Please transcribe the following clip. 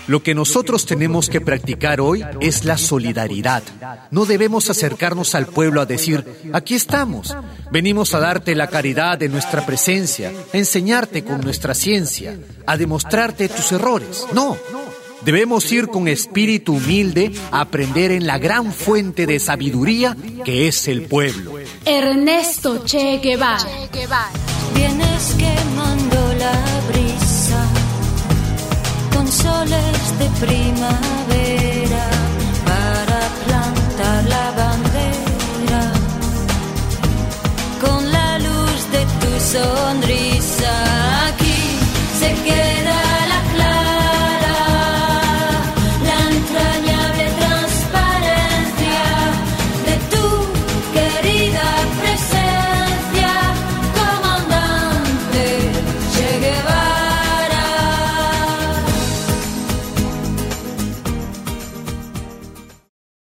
Lo que nosotros tenemos que practicar hoy es la solidaridad. No debemos acercarnos al pueblo a decir, aquí estamos, venimos a darte la caridad de nuestra presencia, a enseñarte con nuestra ciencia, a demostrarte tus errores. No, debemos ir con espíritu humilde a aprender en la gran fuente de sabiduría que es el pueblo. Ernesto Che Guevara. Tienes que